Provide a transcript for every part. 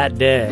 that day,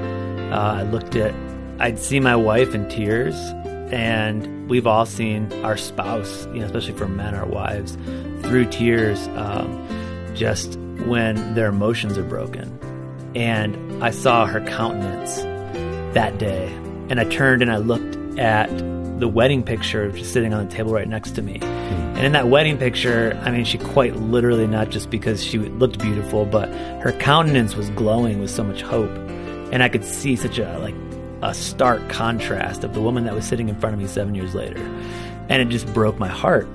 I'd see my wife in tears, and we've all seen our spouse, especially for men, our wives, through tears, just when their emotions are broken. And I saw her countenance that day, and I turned and I looked at the wedding picture just sitting on the table right next to me. And in that wedding picture, she quite literally, not just because she looked beautiful, but her countenance was glowing with so much hope. And I could see such a stark contrast of the woman that was sitting in front of me 7 years later. And it just broke my heart.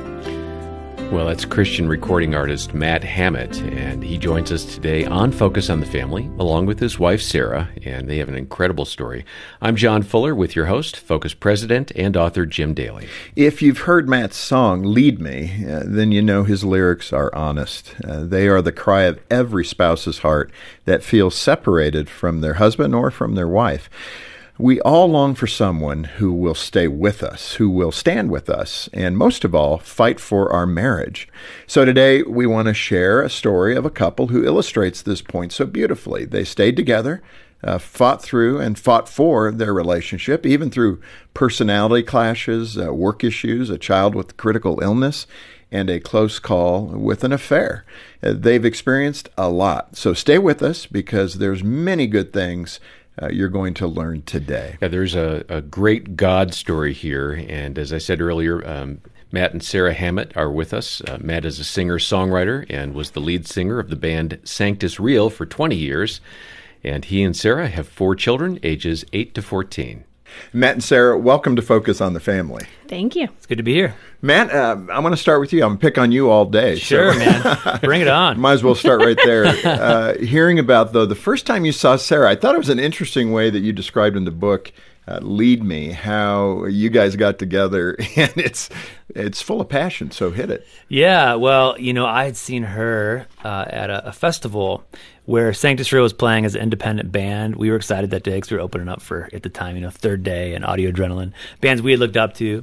Well, that's Christian recording artist Matt Hammett, and he joins us today on Focus on the Family, along with his wife, Sarah, and they have an incredible story. I'm John Fuller with your host, Focus president and author Jim Daly. If you've heard Matt's song, Lead Me, then you know his lyrics are honest. They are the cry of every spouse's heart that feels separated from their husband or from their wife. We all long for someone who will stay with us, who will stand with us, and most of all, fight for our marriage. So today, we want to share a story of a couple who illustrates this point so beautifully. They stayed together, fought through and fought for their relationship, even through personality clashes, work issues, a child with critical illness, and a close call with an affair. They've experienced a lot. So stay with us, because there's many good things you're going to learn today. Yeah, there's a great God story here. And as I said earlier, Matt and Sarah Hammett are with us. Matt is a singer-songwriter and was the lead singer of the band Sanctus Real for 20 years. And he and Sarah have 4 children, ages 8 to 14. Matt and Sarah, welcome to Focus on the Family. Thank you. It's good to be here. Matt, I'm going to start with you. I'm going to pick on you all day. Sure, man. Bring it on. Might as well start right there. Hearing about, though, the first time you saw Sarah, I thought it was an interesting way that you described in the book, Lead Me, how you guys got together, and it's full of passion, so hit it. Yeah, well, I had seen her at a festival where Sanctus Real was playing as an independent band. We were excited that day because we were opening up for, at the time, Third Day and Audio Adrenaline, bands we had looked up to.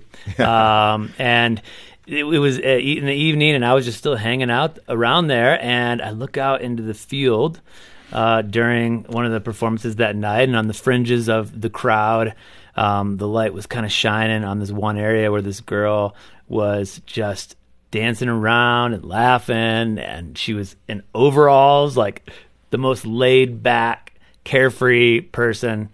And it was in the evening, and I was just still hanging out around there, and I look out into the field during one of the performances that night, and on the fringes of the crowd, the light was kind of shining on this one area where this girl was just dancing around and laughing, and she was in overalls, like the most laid-back, carefree person,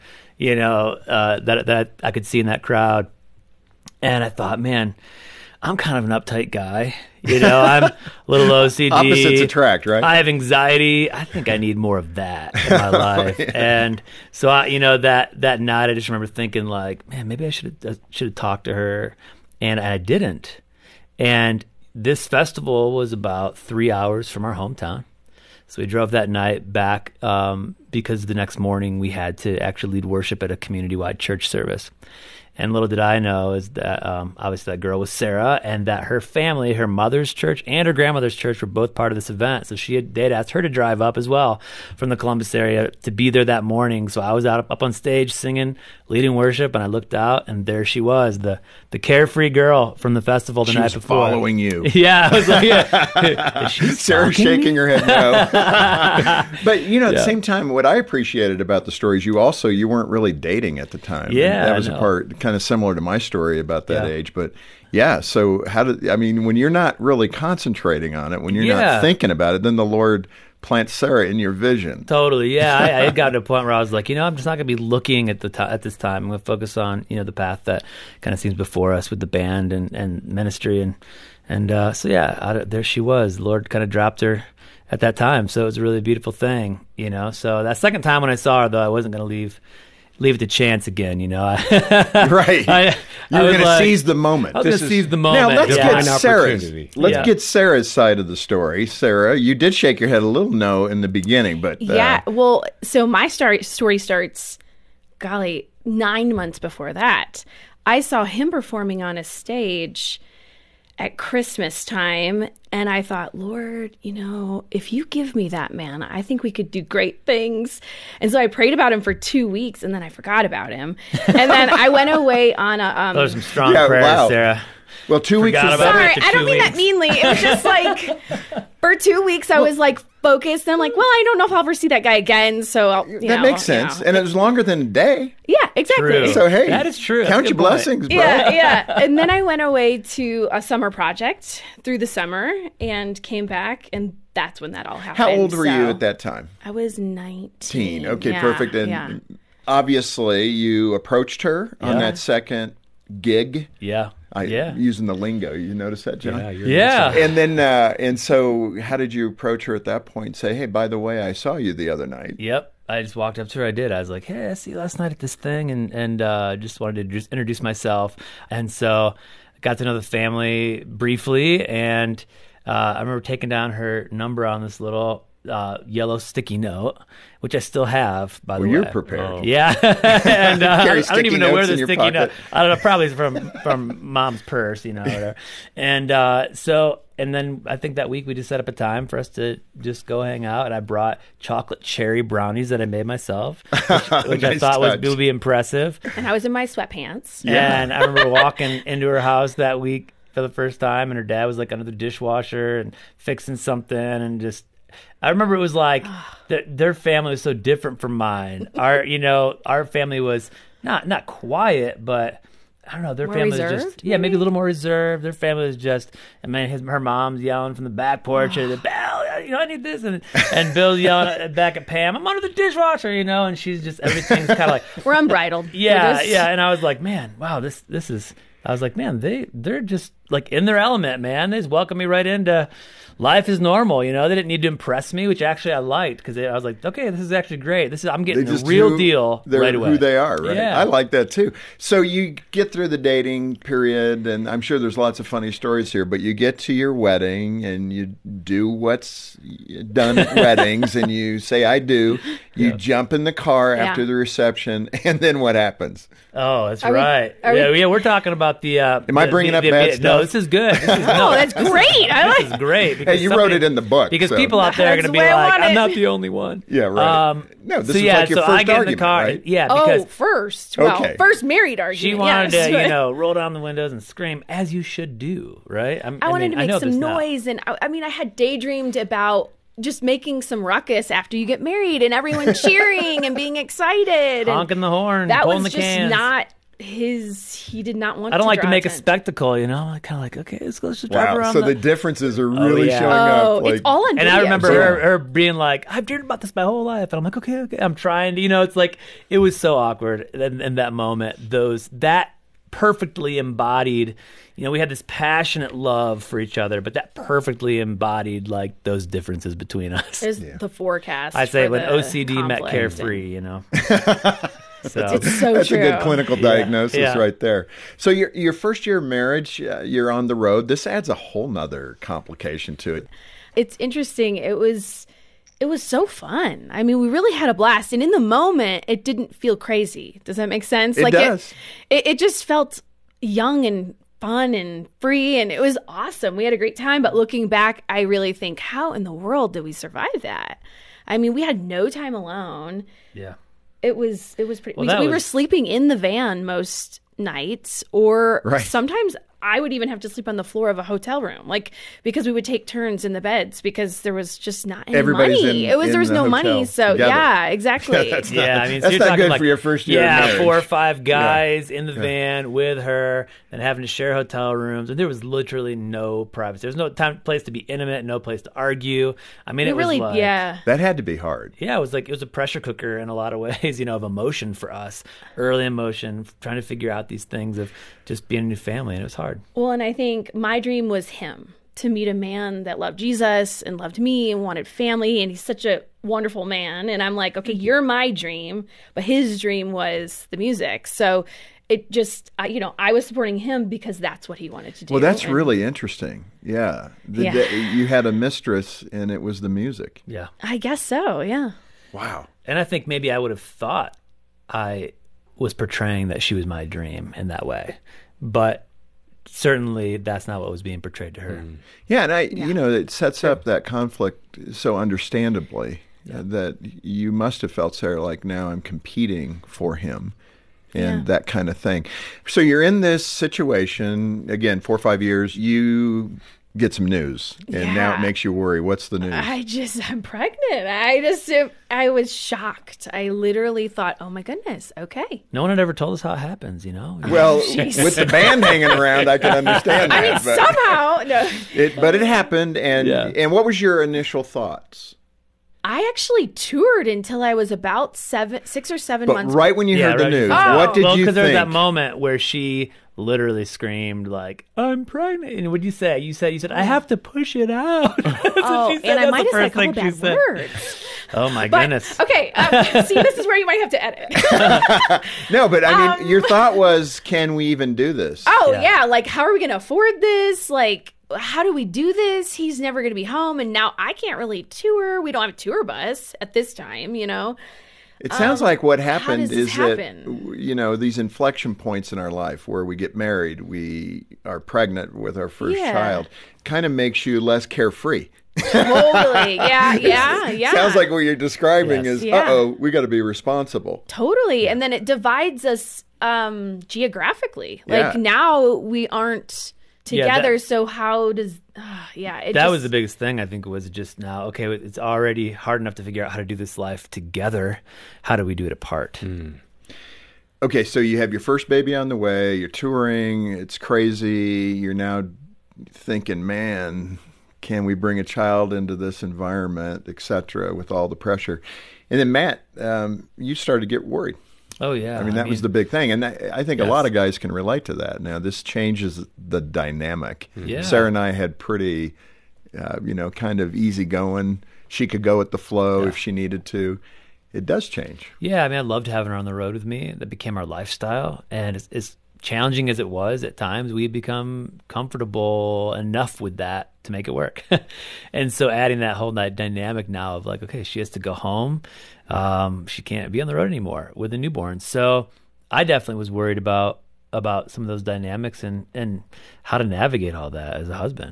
that I could see in that crowd. And I thought, man, I'm kind of an uptight guy. I'm a little OCD. Opposites attract, right? I have anxiety. I think I need more of that in my life. Yeah. And so, that night, I just remember thinking, like, man, maybe I should have talked to her, and I didn't. And this festival was about 3 hours from our hometown. So we drove that night back because the next morning we had to actually lead worship at a community-wide church service. And little did I know is that obviously that girl was Sarah, and that her family, her mother's church and her grandmother's church, were both part of this event. So they'd asked her to drive up as well from the Columbus area to be there that morning. So I was up on stage singing, leading worship, and I looked out, and there she was, the carefree girl from the festival the night before. She was following you. Yeah, I was like, yeah. Is she Sarah shaking her head no. But at the same time, what I appreciated about the story is you weren't really dating at the time. Yeah, that was a part kind of similar to my story about that age, but so when you're not really concentrating on it, when you're not thinking about it, then the Lord plants Sarah in your vision. Totally, yeah. I had gotten to a point where I was like, I'm just not going to be looking at at this time. I'm going to focus on, the path that kind of seems before us with the band and ministry. And there she was. The Lord kind of dropped her at that time. So it was a really beautiful thing, So that second time when I saw her, though, I wasn't going to leave it to chance again, Right. You're going to seize the moment. I was going to seize the moment. Now, get Sarah's side of the story. Sarah, you did shake your head a little no in the beginning, but... so my story starts, 9 months before that. I saw him performing on a stage at Christmas time, and I thought, Lord, if you give me that man, I think we could do great things. And so I prayed about him for 2 weeks, and then I forgot about him. And then I went away on a... Those are some strong prayers, Sarah. Well, 2 weeks is sorry, I don't mean that meanly. It was just like, for 2 weeks, I was like focused. And I'm like, well, I don't know if I'll ever see that guy again. So that makes sense. And it was longer than a day. Yeah, exactly. True. So, hey, that is true. Count your blessings, bro. Yeah. And then I went away to a summer project through the summer and came back, and that's when that all happened. How old were you at that time? I was 19. Okay, Yeah, perfect. And obviously, you approached her on that second gig. Yeah. Using the lingo. You notice that, John? Yeah. And then, and so how did you approach her at that point and say, hey, by the way, I saw you the other night? Yep. I just walked up to her. I was like, hey, I see you last night at this thing, and just wanted to just introduce myself. And so I got to know the family briefly, and I remember taking down her number on this little yellow sticky note, which I still have, by the way. Well, you're prepared. Yeah. And I don't even know where the in your sticky note, pocket. I don't know, probably it's from mom's purse, whatever. And and then I think that week we just set up a time for us to just go hang out, and I brought chocolate cherry brownies that I made myself, which I Nice thought touch. would be impressive. And I was in my sweatpants. And I remember walking into her house that week for the first time, and her dad was like under the dishwasher and fixing something, and just I remember it was like their family was so different from mine. Our family was not quiet, but I don't know. Their More family was reserved, just maybe a little more reserved. Their family was just, her mom's yelling from the back porch, "Belle, I need this," and Bill's yelling back at Pam, "I'm under the dishwasher," and she's just everything's kind of like We're unbridled. yeah. And I was like, man, wow, this is. I was like, man, they're just like in their element, man. They just welcomed me right into life is normal, They didn't need to impress me, which actually I liked, because I was like, okay, this is actually great. I'm getting the real deal right away. Who they are, right? Yeah. I like that too. So you get through the dating period, and I'm sure there's lots of funny stories here, but you get to your wedding and you do what's done at weddings, and you say, I do. You jump in the car after the reception, and then what happens? Oh, that's right. We're talking about the. Am I bringing up bad stuff? No, this is good. Oh, that's great. I like This is great. Hey, you wrote it in the book. Because so. people out there are going to That's be the way I like, want I'm it. not the only one. Yeah, right. No, this is like your first I get argument, in the car. right? Yeah, because first. Well, Okay. first married argument. she wanted yes. to, roll down the windows and scream, as you should do, right? I wanted to make know some this now. noise, and I had daydreamed about just making some ruckus after you get married and everyone cheering and being excited. Honking the horn, That pulling was the just cans. not he did not want I don't like to draw make a attention. spectacle, I'm kind of like, okay, let's just drive Wow. around. So the differences are really yeah. showing Oh, up. Like, it's all on And video. I remember too. her being like, I've dreamed about this my whole life. And I'm like, okay. I'm trying to, it's like, it was so awkward in that moment. That perfectly embodied, we had this passionate love for each other, but that perfectly embodied like those differences between us. There's the forecast. I say for when the OCD met conflict. carefree, So It's so That's true. a good clinical diagnosis Yeah. right there. So your first year of marriage, you're on the road. This adds a whole nother complication to it. It's interesting. It was so fun. I mean, we really had a blast, and in the moment, it didn't feel crazy. Does that make sense? It does. It just felt young and fun and free, and it was awesome. We had a great time. But looking back, I really think, how in the world did we survive that? I mean, we had no time alone. yeah. It was pretty. Well, we were sleeping in the van most nights, or Right. sometimes I would even have to sleep on the floor of a hotel room, because we would take turns in the beds because there was just not any Everybody's money. in There was the no hotel money, so together. yeah, exactly. That's Yeah, not, I mean, so that's you're not talking good like, for your first year of Yeah, marriage. 4 or 5 guys in the van with her, and having to share hotel rooms, and there was literally no privacy. There was no place to be intimate, no place to argue. I mean, It it was really, like, yeah. That had to be hard. Yeah, it was a pressure cooker in a lot of ways, of emotion for us, early emotion, trying to figure out these things of just being a new family, and it was hard. Well, and I think my dream was him, to meet a man that loved Jesus and loved me and wanted family, and he's such a wonderful man. And I'm like, okay, you're my dream, but his dream was the music. So it just, I was supporting him because that's what he wanted to do. Well, that's And really interesting. Yeah. Yeah. You had a mistress, and it was the music. Yeah. I guess so, yeah. Wow. And I think maybe I would have thought I was portraying that she was my dream in that way. But certainly that's not what was being portrayed to her. Yeah, and it sets up that conflict so understandably that you must have felt, Sarah, like now I'm competing for him and that kind of thing. So you're in this situation, again, 4 or 5 years. You get some news, and now it makes you worry. What's the news? I'm pregnant. I was shocked. I literally thought, oh my goodness, okay. No one had ever told us how it happens, you know? Well, with the band hanging around, I can understand that. I mean, somehow, no. But it happened, and what was your initial thoughts? I actually toured until I was about 6 or 7 months. Right when you heard the news, Oh. what did you think? Because there was that moment where she literally screamed like, "I'm pregnant!" And what did you say? You said, "I have to push it out." Oh, and I might have said a couple bad words. Oh my goodness! Okay, see, this is where you might have to edit. No, but I mean, your thought was, "Can we even do this?" Oh yeah, like how are we going to afford this? Like, how do we do this? He's never going to be home, and now I can't really tour. We don't have a tour bus at this time, you know. It sounds like what happened does this is happen? that, you know, these inflection points in our life where we get married, we are pregnant with our first child, kind of makes you less carefree. Totally. Yeah. Sounds like what you're describing is, we got to be responsible. Totally. And then it divides us geographically. Like now we aren't together. So how does, that was the biggest thing, I think, was just now, okay, it's already hard enough to figure out how to do this life together. How do we do it apart? Okay, so you have your first baby on the way, you're touring, it's crazy, you're now thinking, man, can we bring a child into this environment, etc., with all the pressure? And then, Matt, you started to get worried. Oh, yeah. I mean, that was the big thing. And I think a lot of guys can relate to that. Now, this changes the dynamic. Yeah. Sarah and I had pretty, kind of easy going. She could go with the flow if she needed to. It does change. Yeah, I mean, I loved having her on the road with me. That became our lifestyle. And as challenging as it was at times, we'd become comfortable enough with that to make it work. And so adding that whole dynamic now of like, okay, she has to go home. She can't be on the road anymore with a newborn. So I definitely was worried about some of those dynamics and how to navigate all that as a husband.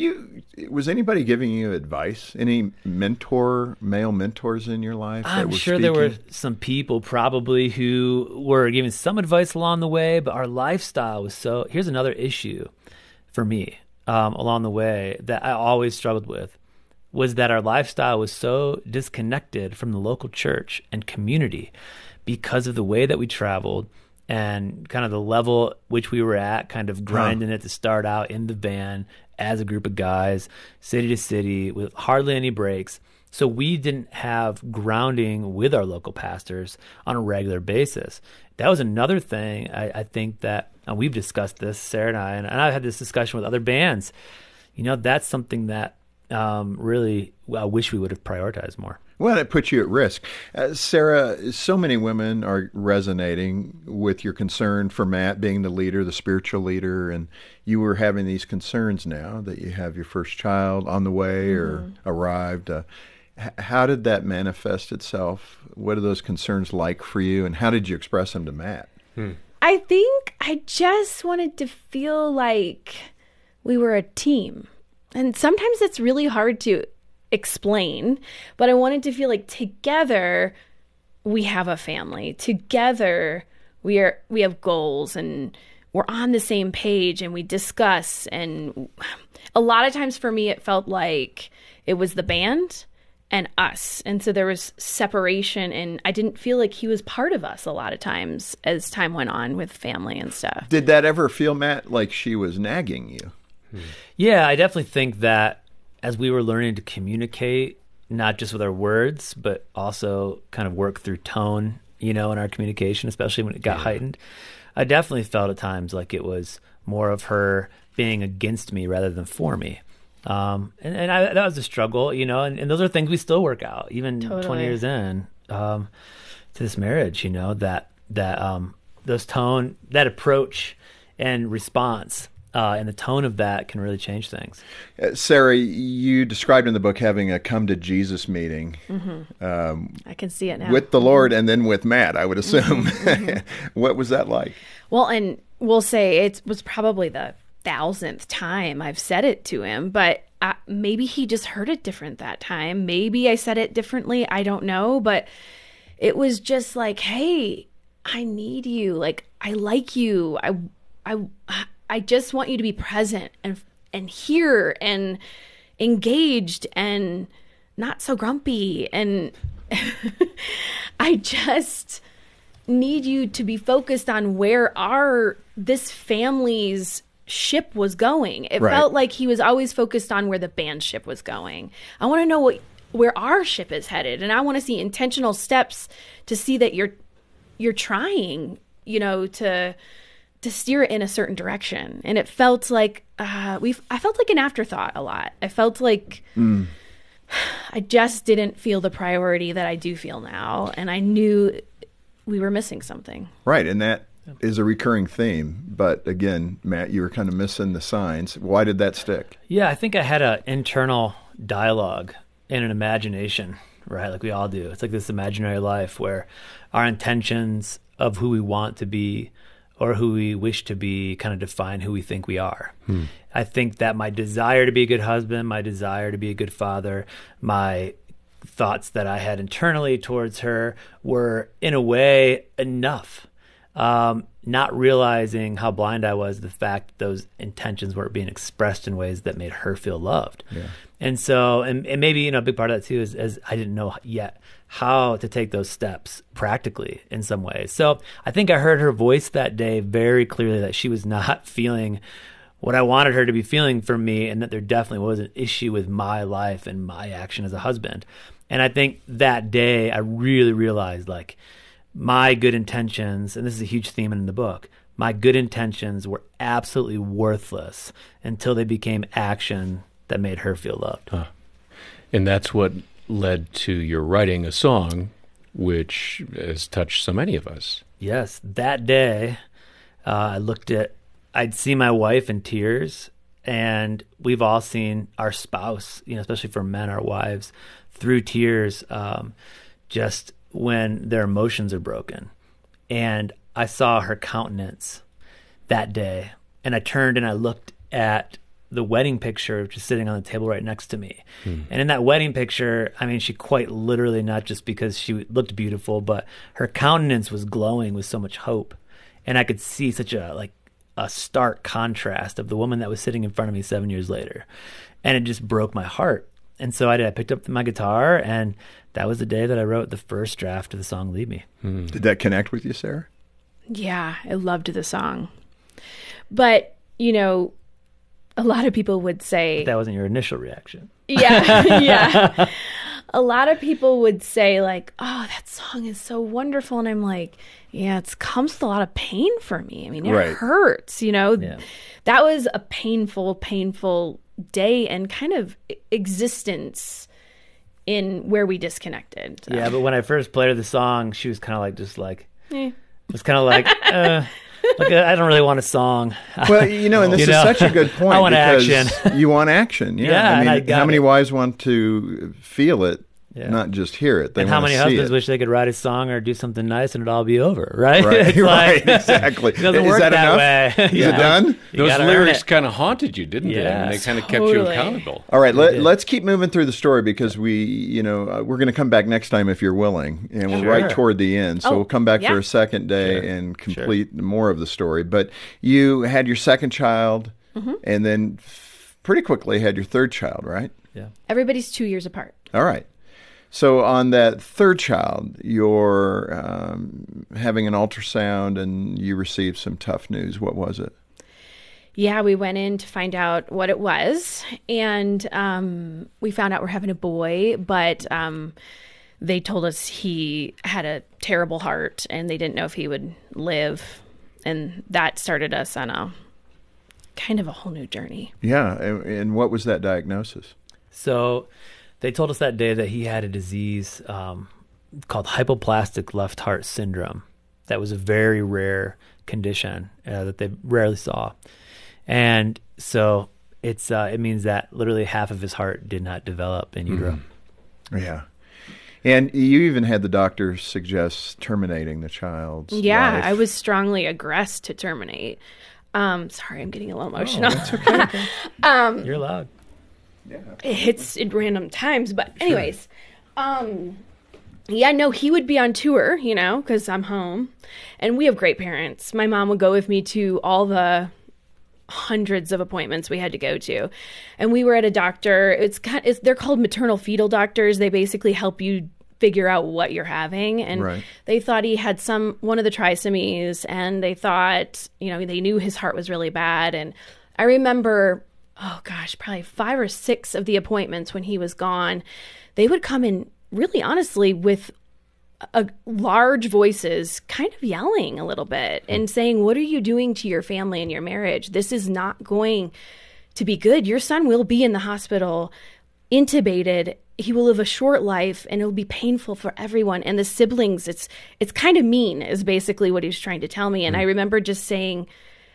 Was anybody giving you advice? Any male mentors in your life? I'm sure there were some people probably who were giving some advice along the way, but our lifestyle was so, here's another issue for me along the way that I always struggled with, was that our lifestyle was so disconnected from the local church and community because of the way that we traveled and kind of the level which we were at, kind of grinding it to start out in the van as a group of guys, city to city, with hardly any breaks. So we didn't have grounding with our local pastors on a regular basis. That was another thing I think that, and we've discussed this, Sarah and I, and I've had this discussion with other bands. You know, that's something that really I wish we would have prioritized more. Well, it puts you at risk. Sarah, so many women are resonating with your concern for Matt being the leader, the spiritual leader, and you were having these concerns now that you have your first child on the way or arrived. How did that manifest itself? What are those concerns like for you, and how did you express them to Matt? I think I just wanted to feel like we were a team. And sometimes it's really hard to explain, but I wanted to feel like together we have a family. Together we have goals and we're on the same page and we discuss. And a lot of times for me, it felt like it was the band and us. And so there was separation, and I didn't feel like he was part of us a lot of times as time went on with family and stuff. Did that ever feel, Matt, like she was nagging you? Yeah, I definitely think that as we were learning to communicate, not just with our words, but also kind of work through tone, in our communication, especially when it got heightened, I definitely felt at times like it was more of her being against me rather than for me. That was a struggle, and those are things we still work out, even 20 years in to this marriage, that those tone, that approach and response, and the tone of that can really change things. Sarah, you described in the book having a come to Jesus meeting. I can see it now. With the Lord and then with Matt, I would assume. What was that like? Well, and we'll say it was probably the 1,000th time I've said it to him, but maybe he just heard it different that time. Maybe I said it differently. I don't know, but it was just like, hey, I need you. Like, I like you. I just want you to be present here and engaged and not so grumpy. And I just need you to be focused on where this family's ship was going. It felt like he was always focused on where the band ship was going. I want to know where our ship is headed, and I want to see intentional steps to see that you're trying, to steer it in a certain direction. And it felt like I felt like an afterthought a lot. I felt like I just didn't feel the priority that I do feel now, and I knew we were missing something. Right, and that is a recurring theme. But again, Matt, you were kind of missing the signs. Why did that stick? Yeah, I think I had an internal dialogue and an imagination, right? Like we all do. It's like this imaginary life where our intentions of who we want to be or who we wish to be kind of define who we think we are. I think that my desire to be a good husband, my desire to be a good father, my thoughts that I had internally towards her were, in a way, enough. Not realizing how blind I was to the fact that those intentions weren't being expressed in ways that made her feel loved. Yeah. And so, and maybe, a big part of that too is I didn't know yet how to take those steps practically in some ways. So I think I heard her voice that day very clearly that she was not feeling what I wanted her to be feeling from me, and that there definitely was an issue with my life and my action as a husband. And I think that day I really realized, like, my good intentions, and this is a huge theme in the book, my good intentions were absolutely worthless until they became action that made her feel loved. And that's what led to your writing a song which has touched so many of us. Yes. That day, I'd see my wife in tears, and we've all seen our spouse, especially for men, our wives, through tears, just when their emotions are broken. And I saw her countenance that day, and I turned and I looked at the wedding picture, which is sitting on the table right next to me. And in that wedding picture, she quite literally, not just because she looked beautiful, but her countenance was glowing with so much hope. And I could see such a stark contrast of the woman that was sitting in front of me 7 years later. And it just broke my heart. And so I picked up my guitar, and that was the day that I wrote the first draft of the song Lead Me. Did that connect with you, Sarah? Yeah, I loved the song. But, a lot of people would say... But that wasn't your initial reaction. Yeah, yeah. A lot of people would say, like, oh, that song is so wonderful. And I'm like, yeah, it comes with a lot of pain for me. It hurts, Yeah. That was a painful day and kind of existence in where we disconnected. So. Yeah, but when I first played her the song, she was kind of like, it was kind of like, I don't really want a song. Well, and this is such a good point. I want because action. You want action. Yeah. Yeah, how many wives want to feel it, not just hear it? They and how want many to see husbands it. wish they could write a song or do something nice and it'd all be over, right? Right, Like, exactly. It doesn't Is work that enough? way. Is it done? Those lyrics kind of haunted you, didn't they? Yeah, They kind of kept you accountable. All right, let's keep moving through the story because we're going to come back next time if you're willing, and we're right toward the end. So we'll come back for a second day and complete more of the story. But you had your second child, and then pretty quickly had your third child, right? Yeah. Everybody's 2 years apart. All right. So on that third child, you're having an ultrasound and you received some tough news. What was it? Yeah, we went in to find out what it was, and we found out we're having a boy, but they told us he had a terrible heart and they didn't know if he would live, and that started us on a kind of a whole new journey. Yeah, and what was that diagnosis? So they told us that day that he had a disease called hypoplastic left heart syndrome. That was a very rare condition that they rarely saw. And so it means that literally half of his heart did not develop in utero. Yeah. And you even had the doctor suggest terminating the child's life. I was strongly aggressed to terminate. Sorry, I'm getting a little emotional. That's okay. You're allowed. Yeah. It hits at random times. But anyways, he would be on tour, because I'm home. And we have great parents. My mom would go with me to all the hundreds of appointments we had to go to. And we were at a doctor. They're called maternal fetal doctors. They basically help you figure out what you're having. And they thought he had one of the trisomies, and they thought, they knew his heart was really bad. And I remember, probably 5 or 6 of the appointments when he was gone, they would come in really honestly with large voices kind of yelling a little bit and saying, what are you doing to your family and your marriage? This is not going to be good. Your son will be in the hospital, intubated. He will live a short life, and it will be painful for everyone. And the siblings, it's kind of mean, is basically what he was trying to tell me. And I remember just saying,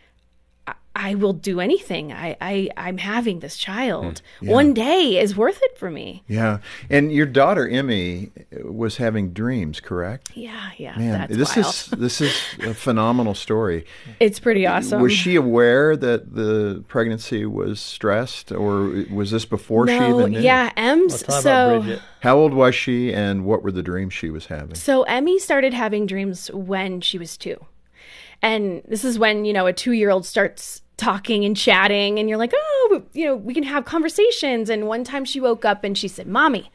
I will do anything. I'm having this child. Yeah. One day is worth it for me. Yeah. And your daughter, Emmy, was having dreams, correct? Yeah. Man, that's wild. This is a phenomenal story. It's pretty awesome. Was she aware that the pregnancy was stressed, or was this before she even knew? Yeah, Ems. How old was she, and what were the dreams she was having? So Emmy started having dreams when she was 2. And this is when, a 2-year-old starts talking and chatting, and you're like, we can have conversations. And one time she woke up and she said, Mommy,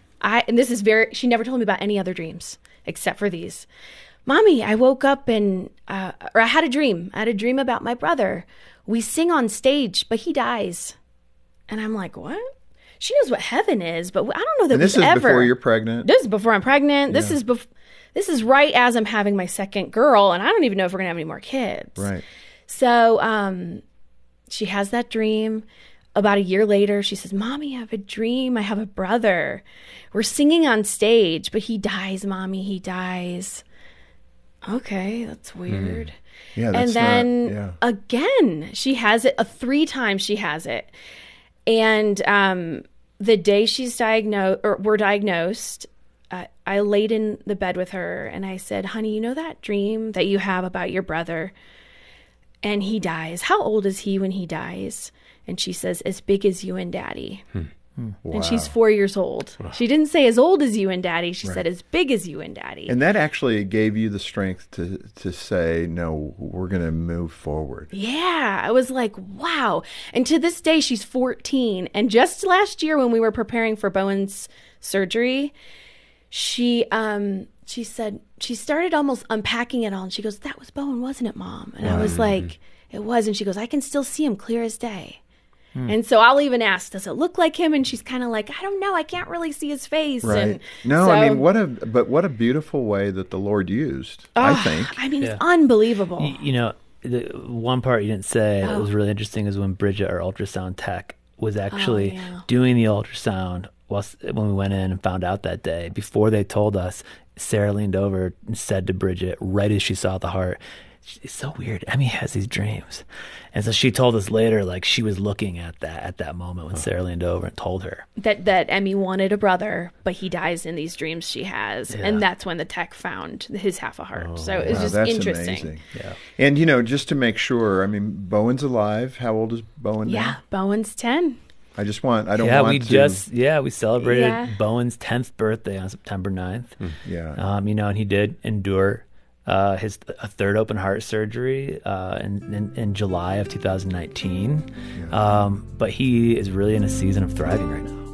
she never told me about any other dreams except for these. Mommy, I woke up and, or I had a dream. I had a dream about my brother. We sing on stage, but he dies. And I'm like, what? She knows what heaven is, but I don't know that and this is before you're pregnant? This is before I'm pregnant. Yeah. This is right as I'm having my second girl, and I don't even know if we're going to have any more kids. Right. So she has that dream. About a year later, she says, Mommy, I have a dream. I have a brother. We're singing on stage, but he dies, Mommy. He dies. Okay, that's weird. Yeah, that's and then not, again, she has it. 3 times she has it. And the day we're diagnosed, I laid in the bed with her and I said, honey, you know that dream that you have about your brother and he dies? How old is he when he dies? And she says, as big as you and Daddy. Wow. And she's 4 years old. She didn't say as old as you and Daddy. She said as big as you and Daddy. And that actually gave you the strength to say, no, we're going to move forward. Yeah. I was like, wow. And to this day, she's 14. And just last year when we were preparing for Bowen's surgery, she said, she started almost unpacking it all. And she goes, that was Bowen, wasn't it, Mom? And I was like, it was. And she goes, I can still see him clear as day. And so I'll even ask, does it look like him? And she's kind of like, I don't know. I can't really see his face. Right. I mean, what a beautiful way that the Lord used, I think. I mean, it's unbelievable. The one part you didn't say that was really interesting is when Bridget, our ultrasound tech, was actually doing the ultrasound when we went in and found out that day. Before they told us, Sarah leaned over and said to Bridget, right as she saw the heart, it's so weird. Emmy has these dreams. And so she told us later, like she was looking at that moment when Sarah leaned over and told her. That Emmy wanted a brother, but he dies in these dreams she has. Yeah. And that's when the tech found his half a heart. So it was just that's interesting. Amazing. Yeah. And, just to make sure, I mean, Bowen's alive. How old is Bowen now? Yeah, Bowen's 10. I don't want to... we celebrated Bowen's 10th birthday on September 9th. Yeah. And he did endure a third open heart surgery in July of 2019. Yeah. But he is really in a season of thriving right now.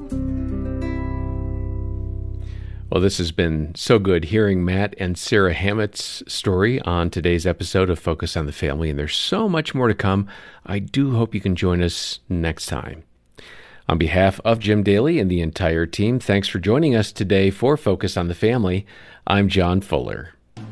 Well, this has been so good hearing Matt and Sarah Hammett's story on today's episode of Focus on the Family, and there's so much more to come. I do hope you can join us next time. On behalf of Jim Daly and the entire team, thanks for joining us today for Focus on the Family. I'm John Fuller.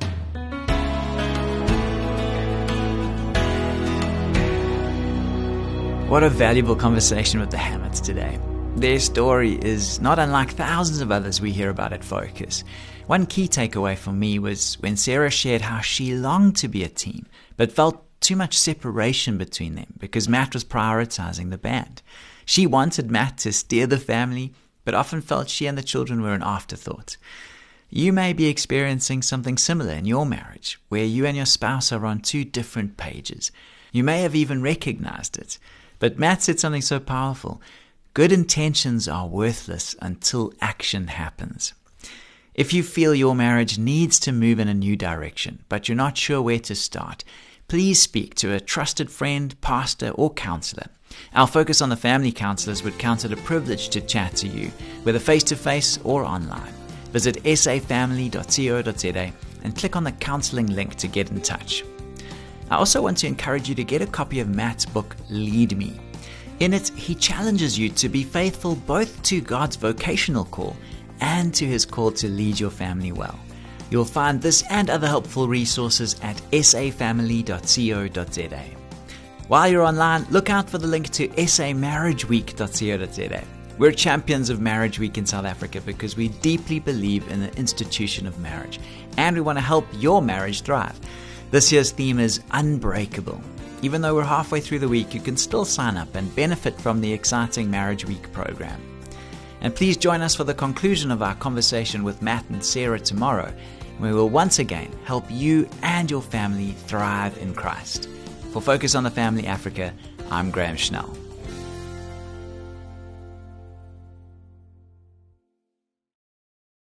What a valuable conversation with the Hammets today. Their story is not unlike thousands of others we hear about at Focus. One key takeaway for me was when Sarah shared how she longed to be a team, but felt too much separation between them because Matt was prioritizing the band. She wanted Matt to steer the family, but often felt she and the children were an afterthought. You may be experiencing something similar in your marriage, where you and your spouse are on 2 different pages. You may have even recognized it. But Matt said something so powerful. Good intentions are worthless until action happens. If you feel your marriage needs to move in a new direction, but you're not sure where to start, please speak to a trusted friend, pastor, or counselor. Our Focus on the Family counselors would count it a privilege to chat to you, whether face-to-face or online. Visit safamily.co.za and click on the counseling link to get in touch. I also want to encourage you to get a copy of Matt's book, Lead Me. In it, he challenges you to be faithful both to God's vocational call and to his call to lead your family well. You'll find this and other helpful resources at safamily.co.za. While you're online, look out for the link to samarriageweek.co.za. We're champions of Marriage Week in South Africa because we deeply believe in the institution of marriage, and we want to help your marriage thrive. This year's theme is Unbreakable. Even though we're halfway through the week, you can still sign up and benefit from the exciting Marriage Week program. And please join us for the conclusion of our conversation with Matt and Sarah tomorrow, when we will once again help you and your family thrive in Christ. For Focus on the Family Africa, I'm Graham Schnell.